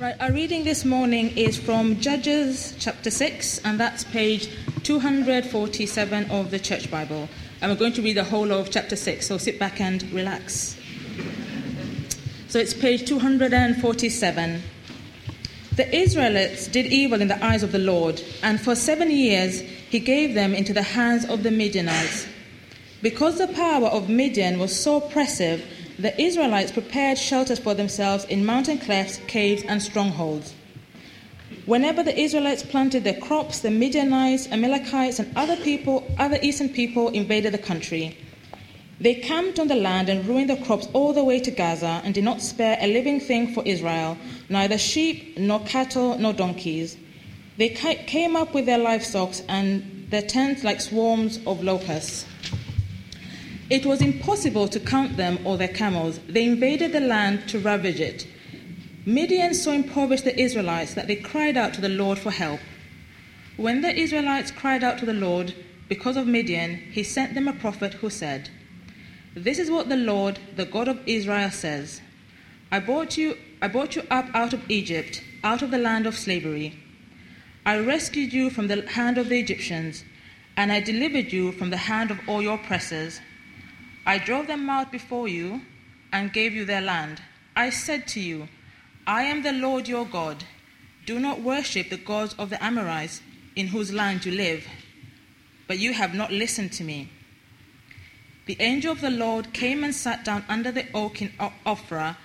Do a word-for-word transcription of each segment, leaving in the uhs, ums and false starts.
Right, our reading this morning is from Judges chapter six, and that's page two hundred forty-seven of the Church Bible. And we're going to read the whole of chapter six, so sit back and relax. So it's page two hundred forty-seven. The Israelites did evil in the eyes of the Lord, and for seven years he gave them into the hands of the Midianites. Because the power of Midian was so oppressive, the Israelites prepared shelters for themselves in mountain clefts, caves, and strongholds. Whenever the Israelites planted their crops, the Midianites, Amalekites, and other people, other eastern people invaded the country. They camped on the land and ruined the crops all the way to Gaza and did not spare a living thing for Israel, neither sheep, nor cattle, nor donkeys. They came up with their livestock and their tents like swarms of locusts. It was impossible to count them or their camels. They invaded the land to ravage it. Midian so impoverished the Israelites that they cried out to the Lord for help. When the Israelites cried out to the Lord because of Midian, he sent them a prophet who said, "This is what the Lord, the God of Israel, says. I brought you, I brought you up out of Egypt, out of the land of slavery. I rescued you from the hand of the Egyptians, and I delivered you from the hand of all your oppressors. I drove them out before you and gave you their land. I said to you, I am the Lord your God. Do not worship the gods of the Amorites in whose land you live. But you have not listened to me." The angel of the Lord came and sat down under the oak in Ophrah,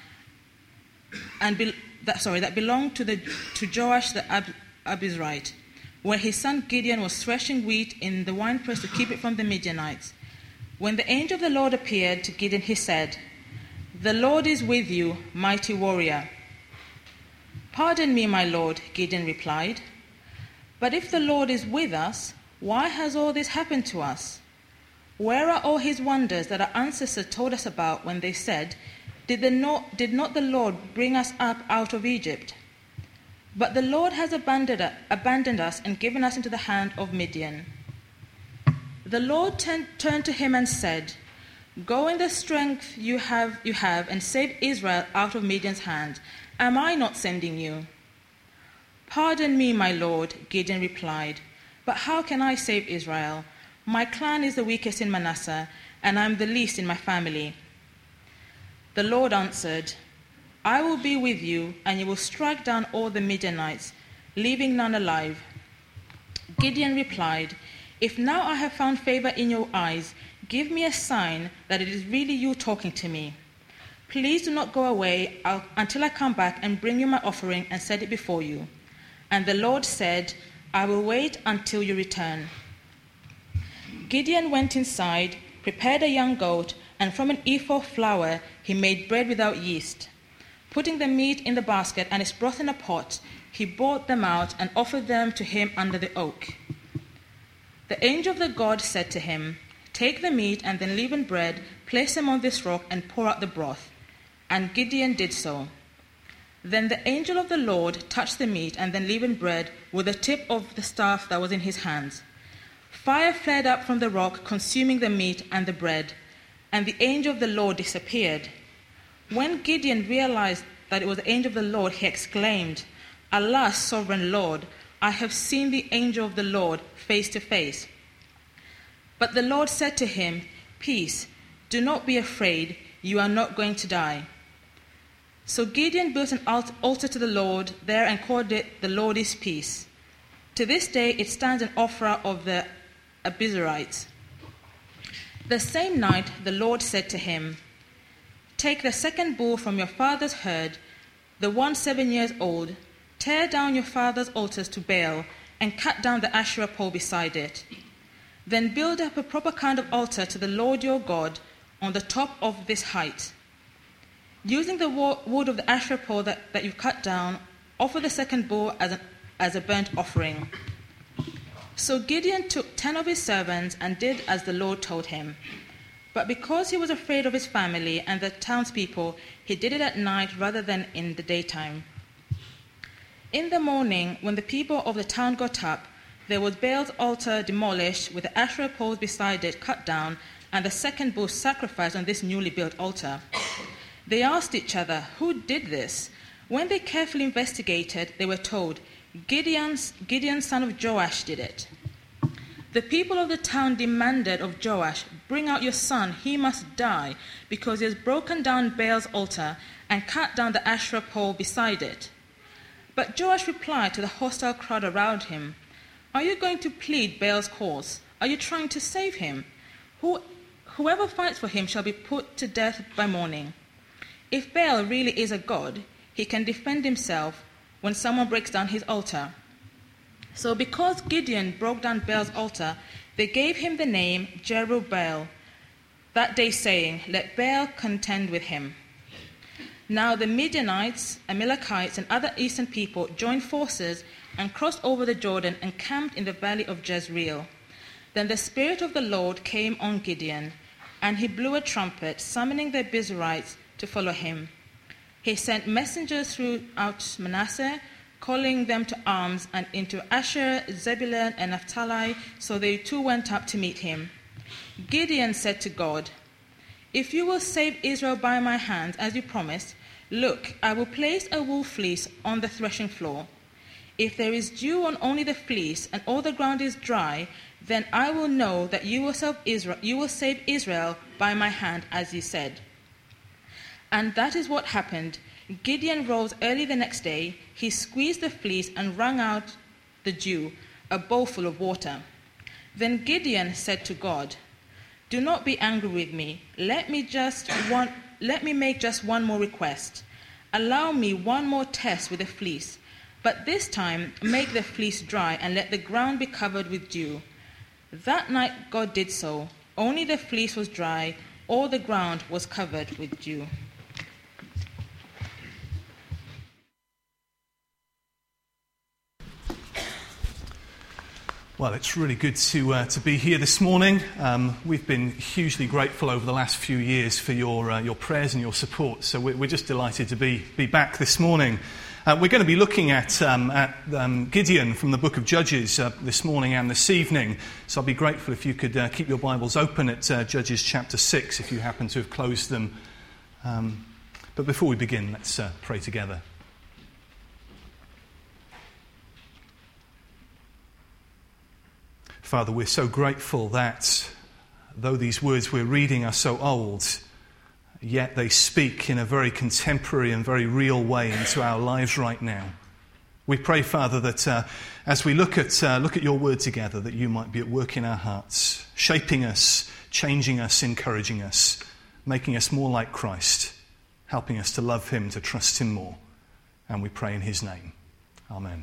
and be, that, sorry, that belonged to, the, to Joash the Ab, Abizrite, where his son Gideon was threshing wheat in the winepress to keep it from the Midianites. When the angel of the Lord appeared to Gideon, he said, "The Lord is with you, mighty warrior." "Pardon me, my lord," Gideon replied, "but if the Lord is with us, why has all this happened to us? Where are all his wonders that our ancestors told us about when they said, did, the no, did not the Lord bring us up out of Egypt? But the Lord has abandoned, abandoned us and given us into the hand of Midian." The Lord ten, turned to him and said, "Go in the strength you have, you have and save Israel out of Midian's hand. Am I not sending you?" "Pardon me, my lord," Gideon replied, "but how can I save Israel? My clan is the weakest in Manasseh, and I am the least in my family." The Lord answered, "I will be with you, and you will strike down all the Midianites, leaving none alive." Gideon replied, "If now I have found favor in your eyes, give me a sign that it is really you talking to me. Please do not go away until I come back and bring you my offering and set it before you." And the Lord said, "I will wait until you return." Gideon went inside, prepared a young goat, and from an ephah of flour he made bread without yeast. Putting the meat in the basket and its broth in a pot, he brought them out and offered them to him under the oak. The angel of the God said to him, "Take the meat and the unleavened bread, place them on this rock, and pour out the broth." And Gideon did so. Then the angel of the Lord touched the meat and the unleavened bread with the tip of the staff that was in his hands. Fire flared up from the rock, consuming the meat and the bread, and the angel of the Lord disappeared. When Gideon realized that it was the angel of the Lord, he exclaimed, "Alas, sovereign Lord, I have seen the angel of the Lord face to face." But the Lord said to him, "Peace, do not be afraid, you are not going to die." So Gideon built an altar to the Lord there and called it, "The Lord is Peace." To this day it stands in Ophrah of the Abizrites. The same night the Lord said to him, "Take the second bull from your father's herd, the one seven years old, tear down your father's altars to Baal, and cut down the Asherah pole beside it. Then build up a proper kind of altar to the Lord your God on the top of this height. Using the wood of the Asherah pole that, that you've cut down, offer the second bull as, an, as a burnt offering." So Gideon took ten of his servants and did as the Lord told him. But because he was afraid of his family and the townspeople, he did it at night rather than in the daytime. In the morning, when the people of the town got up, there was Baal's altar demolished, with the Asherah poles beside it cut down, and the second bull sacrificed on this newly built altar. They asked each other, "Who did this? When they carefully investigated, they were told, Gideon's, Gideon son of Joash did it. The people of the town demanded of Joash, bring out your son, he must die, because he has broken down Baal's altar and cut down the Asherah pole beside it. But Joash replied to the hostile crowd around him, are you going to plead Baal's cause? Are you trying to save him? Who, whoever fights for him shall be put to death by morning. If Baal really is a god, he can defend himself when someone breaks down his altar. So because Gideon broke down Baal's altar, they gave him the name Jerubbaal, that day saying, let Baal contend with him. Now the Midianites, Amalekites, and other eastern people joined forces and crossed over the Jordan and camped in the valley of Jezreel. Then the Spirit of the Lord came on Gideon, and he blew a trumpet, summoning the Abiezrites to follow him. He sent messengers throughout Manasseh, calling them to arms, and into Asher, Zebulun, and Naphtali, so they too went up to meet him. Gideon said to God, if you will save Israel by my hand, as you promised, look, I will place a wool fleece on the threshing floor. If there is dew on only the fleece, and all the ground is dry, then I will know that you will save Israel, you will save Israel by my hand, as you said. And that is what happened. Gideon rose early the next day. He squeezed the fleece and wrung out the dew, a bowlful of water. Then Gideon said to God, do not be angry with me. Let me just one, let me make just one more request. Allow me one more test with the fleece, but this time make the fleece dry and let the ground be covered with dew. That night God did so. Only the fleece was dry, all the ground was covered with dew. Well, it's really good to uh, to be here this morning. Um, we've been hugely grateful over the last few years for your uh, your prayers and your support. So we're, we're just delighted to be be back this morning. Uh, we're going to be looking at um, at um, Gideon from the book of Judges uh, this morning and this evening. So I'll be grateful if you could uh, keep your Bibles open at uh, Judges chapter six if you happen to have closed them. Um, but before we begin, let's uh, pray together. Father, we're so grateful that though these words we're reading are so old, yet they speak in a very contemporary and very real way into our lives right now. We pray, Father, that uh, as we look at uh, look at your word together, that you might be at work in our hearts, shaping us, changing us, encouraging us, making us more like Christ, helping us to love him, to trust him more. And we pray in his name. Amen.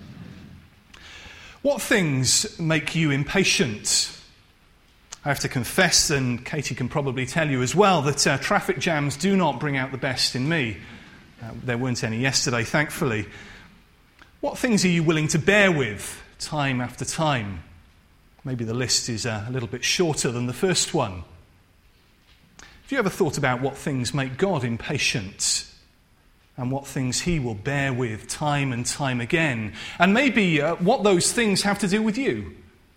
What things make you impatient? I have to confess, and Katie can probably tell you as well, that uh, traffic jams do not bring out the best in me. Uh, there weren't any yesterday, thankfully. What things are you willing to bear with time after time? Maybe the list is uh, a little bit shorter than the first one. Have you ever thought about what things make God impatient? And what things he will bear with time and time again. And maybe uh, what those things have to do with you.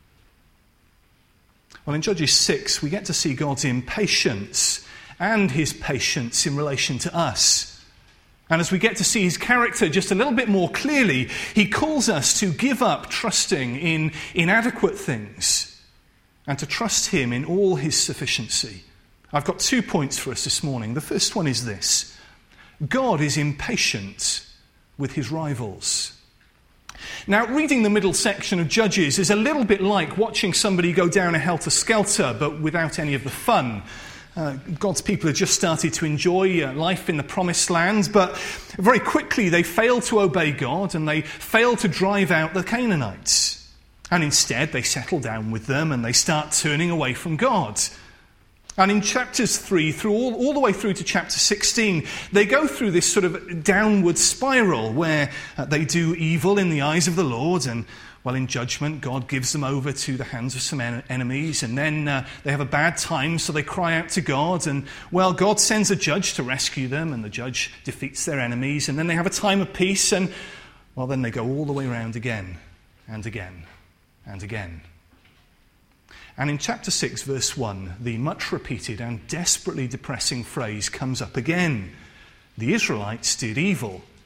Well, in Judges six, we get to see God's impatience and his patience in relation to us. And as we get to see his character just a little bit more clearly, he calls us to give up trusting in inadequate things and to trust him in all his sufficiency. I've got two points for us this morning. The first one is this. God is impatient with his rivals. Now, reading the middle section of Judges is a little bit like watching somebody go down a helter-skelter, but without any of the fun. Uh, God's people have just started to enjoy uh, life in the promised land, but very quickly they fail to obey God and they fail to drive out the Canaanites. And instead they settle down with them and they start turning away from God. And in chapters three, through all, all the way through to chapter sixteen, they go through this sort of downward spiral where uh, they do evil in the eyes of the Lord, and, well, in judgment, God gives them over to the hands of some en- enemies, and then uh, they have a bad time, so they cry out to God, and, well, God sends a judge to rescue them, and the judge defeats their enemies, and then they have a time of peace, and, well, then they go all the way around again, and again, and again. And in chapter six, verse one, the much repeated and desperately depressing phrase comes up again. The Israelites did evil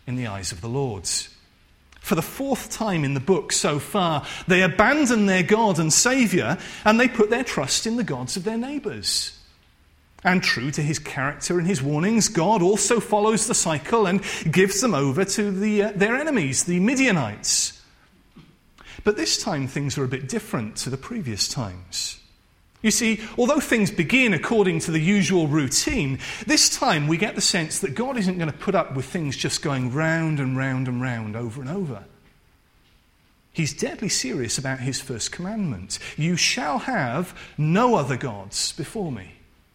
in the eyes of the Lord. For the fourth time in the book so far, they abandon their God and Saviour and they put their trust in the gods of their neighbours. And true to his character and his warnings, God also follows the cycle and gives them over to the, uh, their enemies, the Midianites. But this time things are a bit different to the previous times. You see, although things begin according to the usual routine, this time we get the sense that God isn't going to put up with things just going round and round and round over and over. He's deadly serious about his first commandment. You shall have no other gods before me.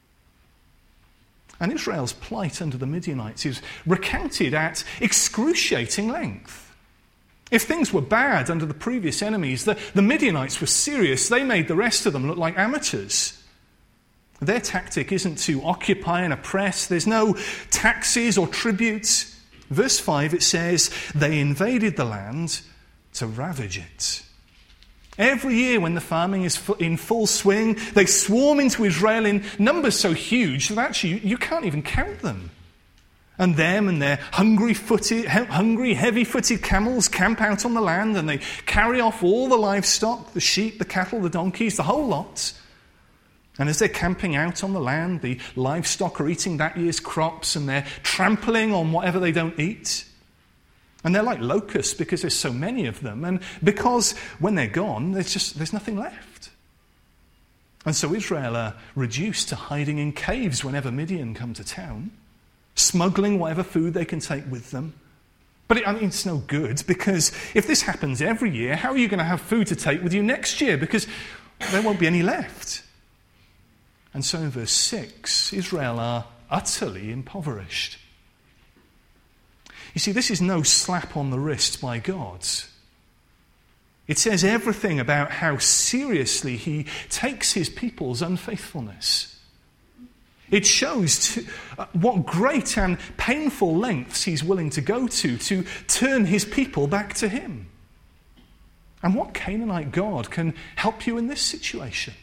And Israel's plight under the Midianites is recounted at excruciating length. If things were bad under the previous enemies, the, the Midianites were serious. They made the rest of them look like amateurs. Their tactic isn't to occupy and oppress. There's no taxes or tributes. Verse five, it says, they invaded the land to ravage it. Every year when the farming is in full swing, they swarm into Israel in numbers so huge that actually you can't even count them. And them and their hungry-footed, hungry, heavy-footed camels camp out on the land and they carry off all the livestock, the sheep, the cattle, the donkeys, the whole lot. And as they're camping out on the land, the livestock are eating that year's crops and they're trampling on whatever they don't eat. And they're like locusts because there's so many of them. And because when they're gone, there's just there's nothing left. And so Israel are reduced to hiding in caves whenever Midian come to town, smuggling whatever food they can take with them. But it, I mean, it's no good, because if this happens every year, how are you going to have food to take with you next year? Because there won't be any left. And so in verse six, Israel are utterly impoverished. You see, this is no slap on the wrist by God. It says everything about how seriously he takes his people's unfaithfulness. It shows to, uh, what great and painful lengths he's willing to go to to turn his people back to him. And what Canaanite God can help you in this situation?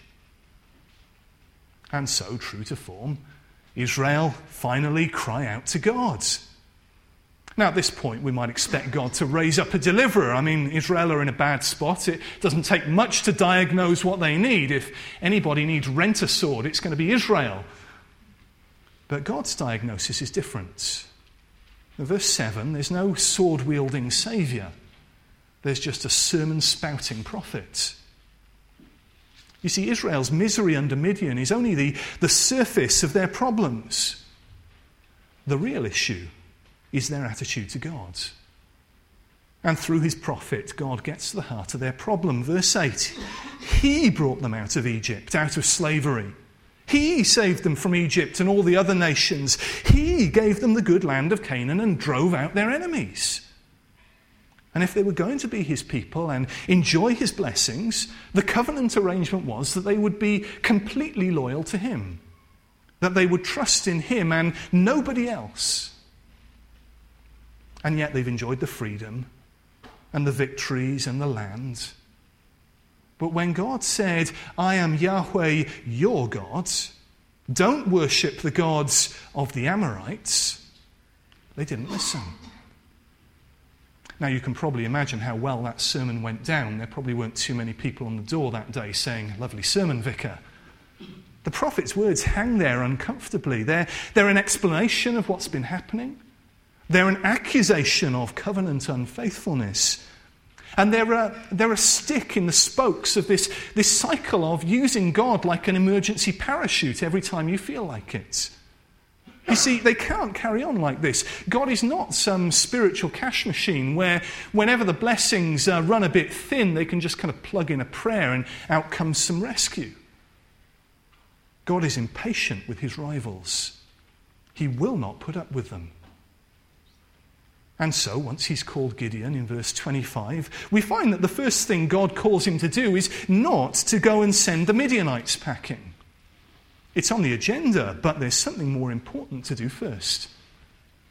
And so, true to form, Israel finally cry out to God. Now, at this point, we might expect God to raise up a deliverer. I mean, Israel are in a bad spot. It doesn't take much to diagnose what they need. If anybody needs rent a sword, it's going to be Israel. But God's diagnosis is different. In verse seven, there's no sword-wielding saviour. There's just a sermon-spouting prophet. You see, Israel's misery under Midian is only the, the surface of their problems. The real issue is their attitude to God. And through his prophet, God gets to the heart of their problem. Verse eight, he brought them out of Egypt, out of slavery. He saved them from Egypt and all the other nations. He gave them the good land of Canaan and drove out their enemies. And if they were going to be his people and enjoy his blessings, the covenant arrangement was that they would be completely loyal to him, that they would trust in him and nobody else. And yet they've enjoyed the freedom and the victories and the land. But when God said, I am Yahweh, your God, don't worship the gods of the Amorites, they didn't listen. Now you can probably imagine how well that sermon went down. There probably weren't too many people on the door that day saying, lovely sermon, vicar. The prophet's words hang there uncomfortably. They're, they're an explanation of what's been happening. They're an accusation of covenant unfaithfulness. And they're a, they're a stick in the spokes of this, this cycle of using God like an emergency parachute every time you feel like it. You see, they can't carry on like this. God is not some spiritual cash machine where whenever the blessings uh, run a bit thin, they can just kind of plug in a prayer and out comes some rescue. God is impatient with his rivals. He will not put up with them. And so, once he's called Gideon in verse twenty-five, we find that the first thing God calls him to do is not to go and send the Midianites packing. It's on the agenda, but there's something more important to do first.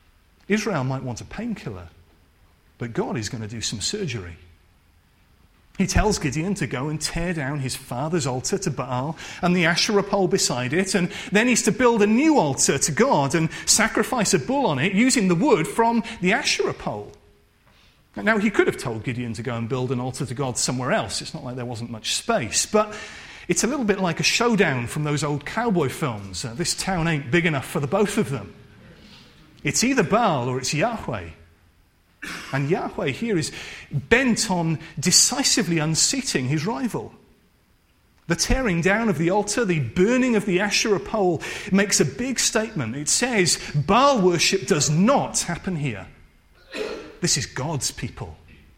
Israel might want a painkiller, but God is going to do some surgery. He tells Gideon to go and tear down his father's altar to Baal and the Asherah pole beside it, and then he's to build a new altar to God and sacrifice a bull on it using the wood from the Asherah pole. Now, he could have told Gideon to go and build an altar to God somewhere else. It's not like there wasn't much space, but it's a little bit like a showdown from those old cowboy films. Uh, this town ain't big enough for the both of them. It's either Baal or it's Yahweh. And Yahweh here is bent on decisively unseating his rival. The tearing down of the altar, the burning of the Asherah pole makes a big statement. It says Baal worship does not happen here. This is God's people.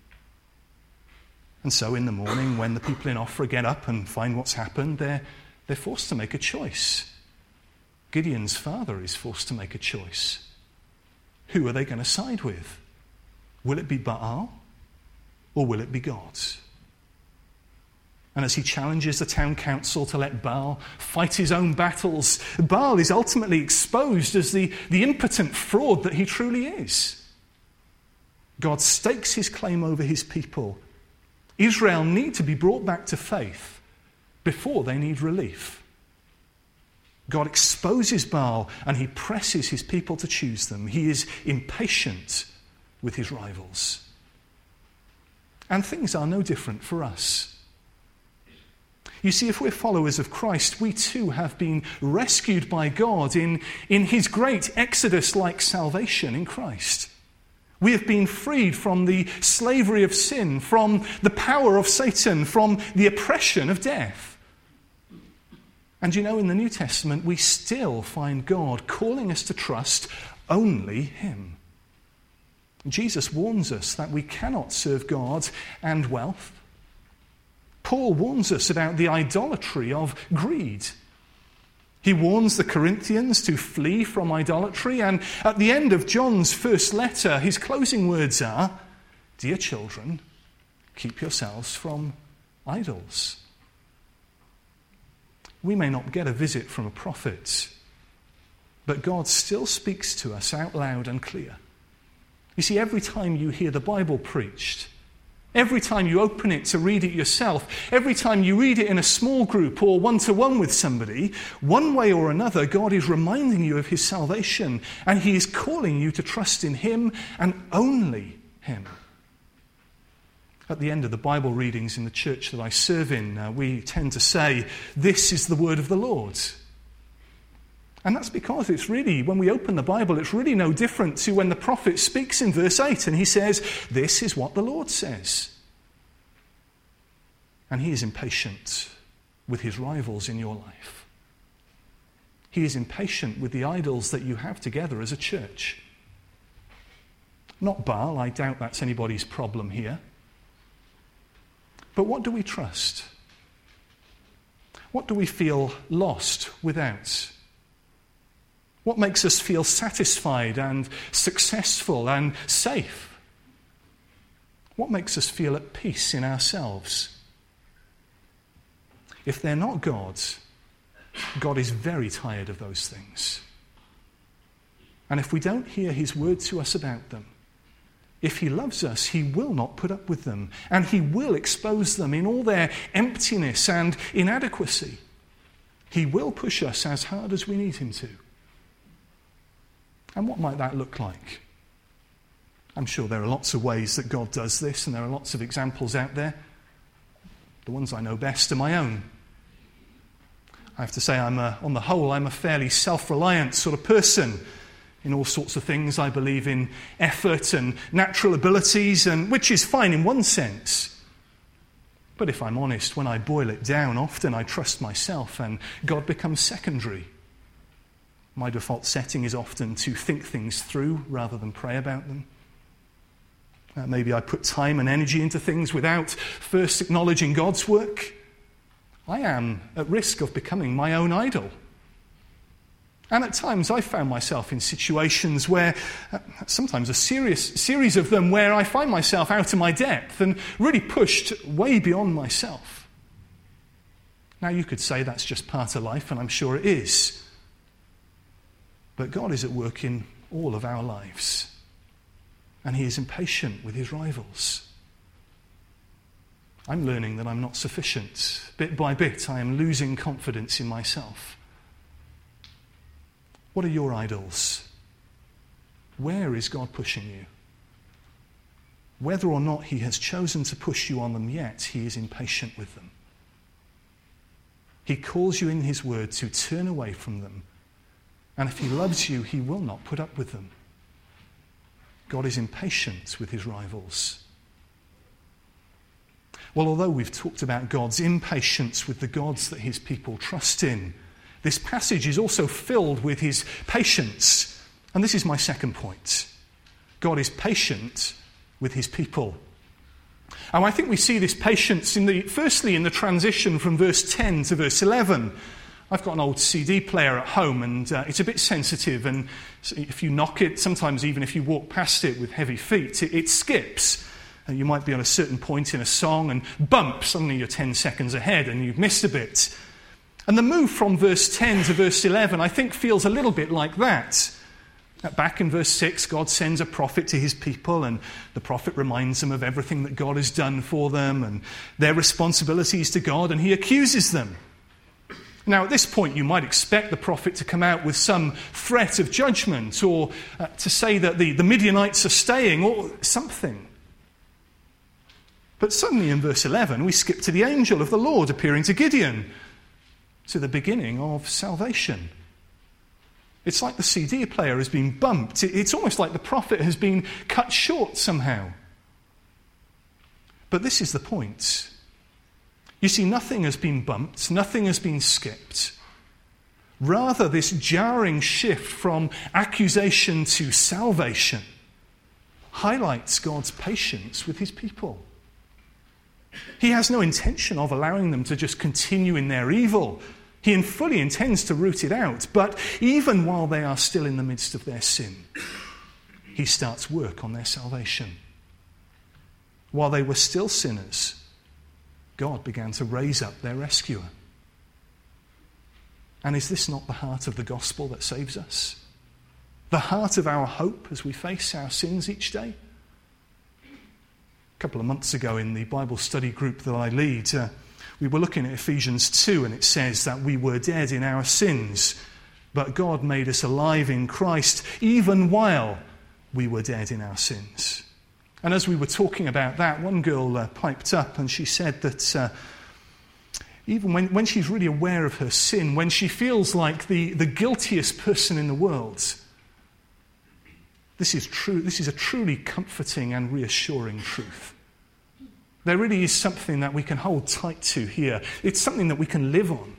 And so in the morning, when the people in Ophrah get up and find what's happened, they're, they're forced to make a choice. Gideon's father is forced to make a choice. Who are they going to side with? Will it be Baal or will it be God? And as he challenges the town council to let Baal fight his own battles, Baal is ultimately exposed as the, the impotent fraud that he truly is. God stakes his claim over his people. Israel need to be brought back to faith before they need relief. God exposes Baal and he presses his people to choose them. He is impatient with his rivals. And things are no different for us. You see, if we're followers of Christ, we too have been rescued by God in, in his great Exodus-like salvation in Christ. We have been freed from the slavery of sin, from the power of Satan, from the oppression of death. And you know, in the New Testament, we still find God calling us to trust only him. Jesus warns us that we cannot serve God and wealth. Paul warns us about the idolatry of greed. He warns the Corinthians to flee from idolatry, and at the end of John's first letter, his closing words are, "Dear children, keep yourselves from idols." We may not get a visit from a prophet, but God still speaks to us out loud and clear. You see, every time you hear the Bible preached, every time you open it to read it yourself, every time you read it in a small group or one-to-one with somebody, one way or another, God is reminding you of his salvation, and he is calling you to trust in him and only him. At the end of the Bible readings in the church that I serve in, uh, we tend to say, "This is the word of the Lord." And that's because it's really, when we open the Bible, it's really no different to when the prophet speaks in verse eight and he says, "This is what the Lord says." And he is impatient with his rivals in your life. He is impatient with the idols that you have together as a church. Not Baal, I doubt that's anybody's problem here. But what do we trust? What do we feel lost without? What makes us feel satisfied and successful and safe? What makes us feel at peace in ourselves? If they're not God's, God is very tired of those things. And if we don't hear his word to us about them, if he loves us, he will not put up with them, and he will expose them in all their emptiness and inadequacy. He will push us as hard as we need him to. And what might that look like? I'm sure there are lots of ways that God does this, and there are lots of examples out there. The ones I know best are my own. I have to say, I'm a, on the whole, I'm a fairly self-reliant sort of person. In all sorts of things, I believe in effort and natural abilities, and which is fine in one sense. But if I'm honest, when I boil it down, often I trust myself, and God becomes secondary. My default setting is often to think things through rather than pray about them. Uh, maybe I put time and energy into things without first acknowledging God's work. I am at risk of becoming my own idol. And at times I found myself in situations where, uh, sometimes a serious series of them, where I find myself out of my depth and really pushed way beyond myself. Now you could say that's just part of life, and I'm sure it is. But God is at work in all of our lives, and he is impatient with his rivals. I'm learning that I'm not sufficient. Bit by bit, I am losing confidence in myself. What are your idols? Where is God pushing you? Whether or not he has chosen to push you on them yet, he is impatient with them. He calls you in his word to turn away from them. And if he loves you, he will not put up with them. God is impatient with his rivals. Well, although we've talked about God's impatience with the gods that his people trust in, this passage is also filled with his patience. And this is my second point. God is patient with his people. And I think we see this patience in the, firstly in the transition from verse ten to verse eleven. I've got an old C D player at home, and uh, it's a bit sensitive, and if you knock it, sometimes even if you walk past it with heavy feet, it, it skips. And you might be on a certain point in a song and bump, suddenly you're ten seconds ahead and you've missed a bit. And the move from verse ten to verse eleven, I think, feels a little bit like that. Back in verse six, God sends a prophet to his people, and the prophet reminds them of everything that God has done for them and their responsibilities to God, and he accuses them. Now, at this point, you might expect the prophet to come out with some threat of judgment, or uh, to say that the, the Midianites are staying, or something. But suddenly in verse eleven, we skip to the angel of the Lord appearing to Gideon, to the beginning of salvation. It's like the C D player has been bumped. It's almost like the prophet has been cut short somehow. But this is the point. You see, nothing has been bumped, nothing has been skipped. Rather, this jarring shift from accusation to salvation highlights God's patience with his people. He has no intention of allowing them to just continue in their evil. He fully intends to root it out, but even while they are still in the midst of their sin, he starts work on their salvation. While they were still sinners, God began to raise up their rescuer. And is this not the heart of the gospel that saves us? The heart of our hope as we face our sins each day? A couple of months ago in the Bible study group that I lead, uh, we were looking at Ephesians two, and it says that we were dead in our sins, but God made us alive in Christ even while we were dead in our sins. And as we were talking about that, one girl uh, piped up and she said that uh, even when, when she's really aware of her sin, when she feels like the, the guiltiest person in the world, this is true. This is a truly comforting and reassuring truth. There really is something that we can hold tight to here. It's something that we can live on.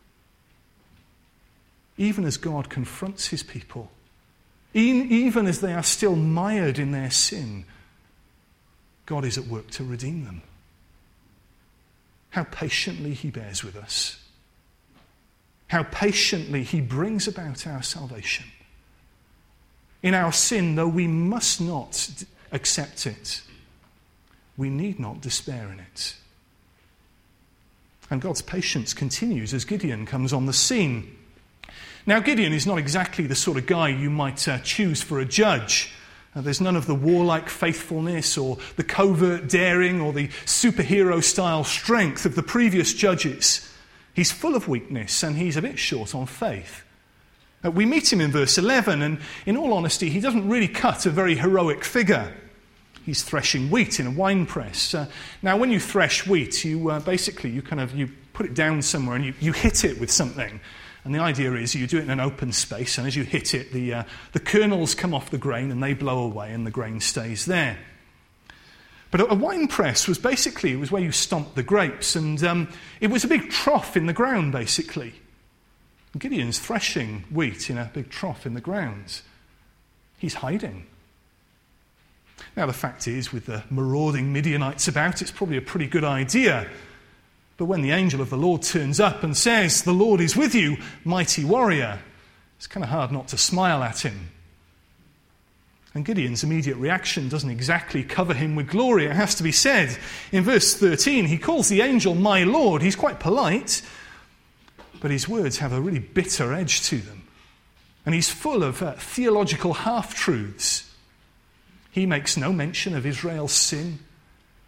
Even as God confronts his people, even as they are still mired in their sin, God is at work to redeem them. How patiently he bears with us. How patiently he brings about our salvation. In our sin, though we must not accept it, we need not despair in it. And God's patience continues as Gideon comes on the scene. Now, Gideon is not exactly the sort of guy you might uh, choose for a judge. Uh, there's none of the warlike faithfulness or the covert daring or the superhero-style strength of the previous judges. He's full of weakness and he's a bit short on faith. Uh, we meet him in verse eleven, and in all honesty, he doesn't really cut a very heroic figure. He's threshing wheat in a wine press. Uh, now, when you thresh wheat, you uh, basically you kind of you put it down somewhere and you, you hit it with something. And the idea is you do it in an open space, and as you hit it, the uh, the kernels come off the grain and they blow away, and the grain stays there. But a, a wine press was basically it was where you stomped the grapes, and um, it was a big trough in the ground, basically. And Gideon's threshing wheat in a big trough in the ground. He's hiding. Now, the fact is, with the marauding Midianites about, it's probably a pretty good idea. But when the angel of the Lord turns up and says, "The Lord is with you, mighty warrior," it's kind of hard not to smile at him. And Gideon's immediate reaction doesn't exactly cover him with glory, it has to be said. In verse thirteen, he calls the angel "my Lord." He's quite polite, but his words have a really bitter edge to them. And he's full of uh, theological half-truths. He makes no mention of Israel's sin.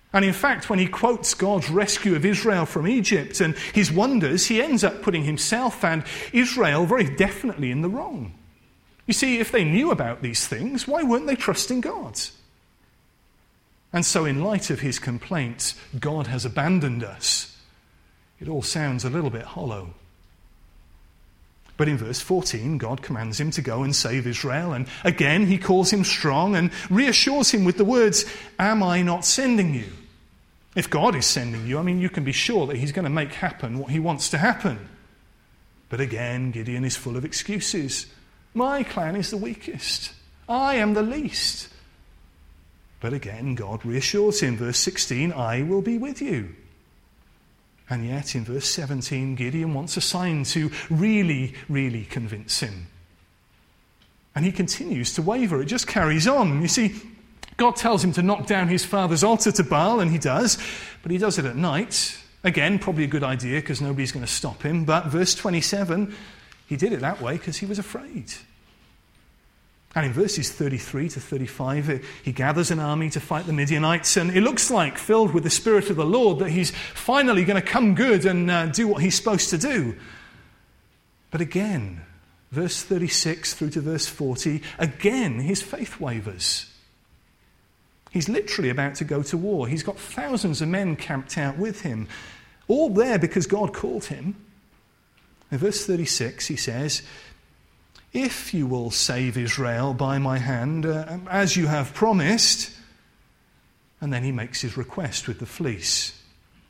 And in fact, when he quotes God's rescue of Israel from Egypt and his wonders, he ends up putting himself and Israel very definitely in the wrong. You see, if they knew about these things, why weren't they trusting God? And so in light of his complaint, God has abandoned us, it all sounds a little bit hollow. But in verse fourteen, God commands him to go and save Israel, and again he calls him strong and reassures him with the words, "Am I not sending you?" If God is sending you, I mean, you can be sure that he's going to make happen what he wants to happen. But again, Gideon is full of excuses. My clan is the weakest. I am the least. But again, God reassures him. Verse sixteen, I will be with you. And yet, in verse seventeen, Gideon wants a sign to really, really convince him. And he continues to waver. It just carries on. You see, God tells him to knock down his father's altar to Baal, and he does. But he does it at night. Again, probably a good idea because nobody's going to stop him. But verse twenty-seven, he did it that way because he was afraid. And in verses thirty-three to thirty-five, he gathers an army to fight the Midianites, and it looks like, filled with the Spirit of the Lord, that he's finally going to come good and uh, do what he's supposed to do. But again, verse thirty-six through to verse forty, again his faith wavers. He's literally about to go to war. He's got thousands of men camped out with him, all there because God called him. In verse thirty-six, he says, if you will save Israel by my hand, uh, as you have promised. And then he makes his request with the fleece.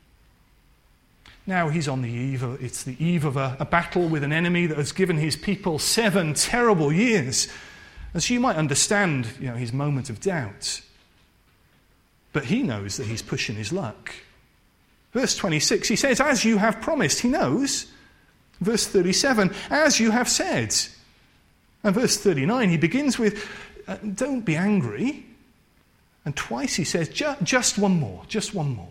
Now he's on the eve of, it's the eve of a, a battle with an enemy that has given his people seven terrible years. And so you might understand, you know, his moment of doubt. But he knows that he's pushing his luck. Verse twenty-six, he says, as you have promised. He knows. Verse thirty-seven, as you have said. And verse thirty-nine, he begins with, uh, don't be angry. And twice he says, just one more, just one more.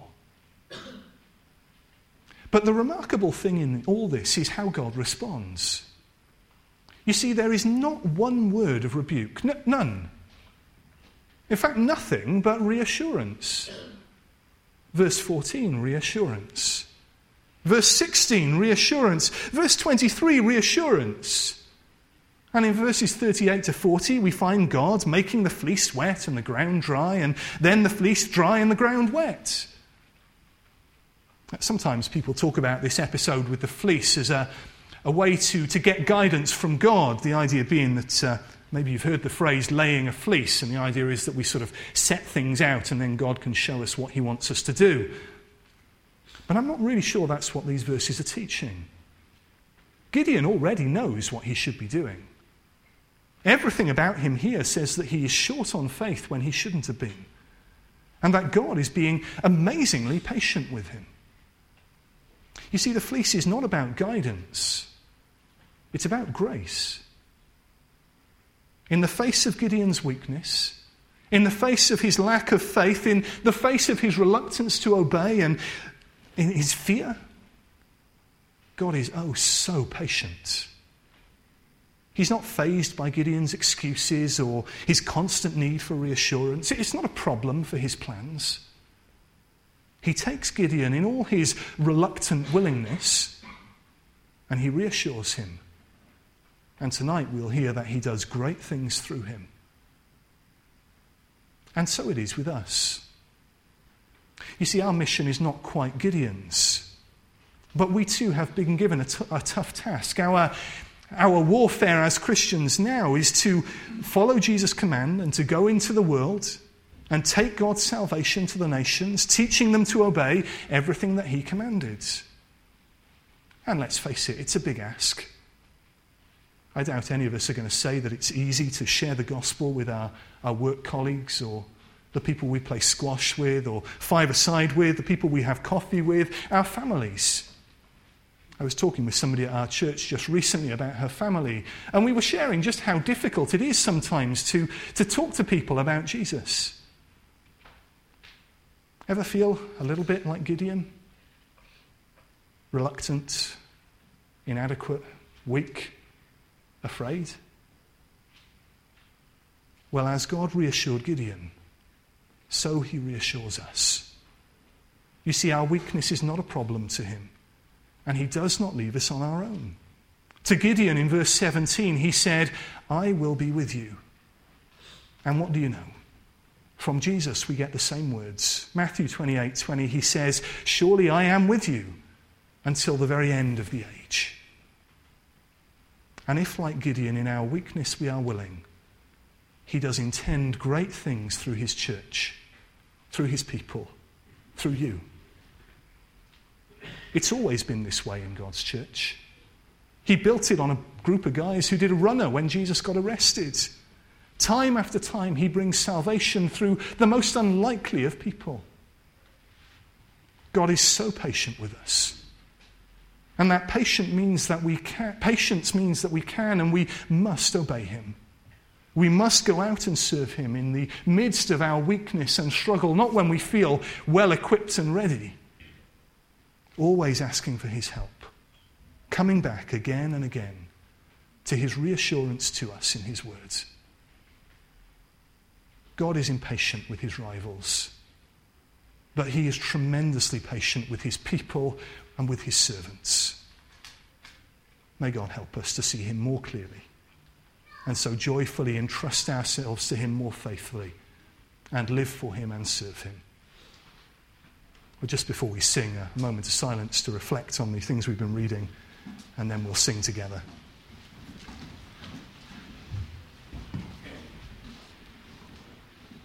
But the remarkable thing in all this is how God responds. You see, there is not one word of rebuke, N- none. In fact, nothing but reassurance. Verse fourteen, reassurance. Verse sixteen, reassurance. Verse twenty-three, reassurance. And in verses thirty-eight to forty, we find God making the fleece wet and the ground dry, and then the fleece dry and the ground wet. Sometimes people talk about this episode with the fleece as a, a way to, to get guidance from God, the idea being that uh, maybe you've heard the phrase laying a fleece, and the idea is that we sort of set things out and then God can show us what he wants us to do. But I'm not really sure that's what these verses are teaching. Gideon already knows what he should be doing. Everything about him here says that he is short on faith when he shouldn't have been, and that God is being amazingly patient with him. You see, the fleece is not about guidance. It's about grace. In the face of Gideon's weakness, in the face of his lack of faith, in the face of his reluctance to obey and in his fear, God is oh so patient. He's not fazed by Gideon's excuses or his constant need for reassurance. It's not a problem for his plans. He takes Gideon in all his reluctant willingness and he reassures him. And tonight we'll hear that he does great things through him. And so it is with us. You see, our mission is not quite Gideon's, but we too have been given a, t- a tough task. Our Our warfare as Christians now is to follow Jesus' command and to go into the world and take God's salvation to the nations, teaching them to obey everything that he commanded. And let's face it, it's a big ask. I doubt any of us are going to say that it's easy to share the gospel with our, our work colleagues or the people we play squash with or five-a-side with, the people we have coffee with, our families. I was talking with somebody at our church just recently about her family, and we were sharing just how difficult it is sometimes to, to talk to people about Jesus. Ever feel a little bit like Gideon? Reluctant, inadequate, weak, afraid? Well, as God reassured Gideon, so he reassures us. You see, our weakness is not a problem to him, and he does not leave us on our own. To Gideon in verse seventeen, he said, I will be with you. And what do you know? From Jesus, we get the same words. Matthew twenty-eight twenty, he says, surely I am with you until the very end of the age. And if, like Gideon, in our weakness we are willing, he does intend great things through his church, through his people, through you. It's always been this way in God's church. He built it on a group of guys who did a runner when Jesus got arrested. Time after time, he brings salvation through the most unlikely of people. God is so patient with us. And that patient means that we can, patience means that we can and we must obey him. We must go out and serve him in the midst of our weakness and struggle, not when we feel well equipped and ready. Always asking for his help. Coming back again and again to his reassurance to us in his words. God is impatient with his rivals, but he is tremendously patient with his people and with his servants. May God help us to see him more clearly and so joyfully entrust ourselves to him more faithfully and live for him and serve him. Well, just before we sing, a moment of silence to reflect on the things we've been reading, and then we'll sing together.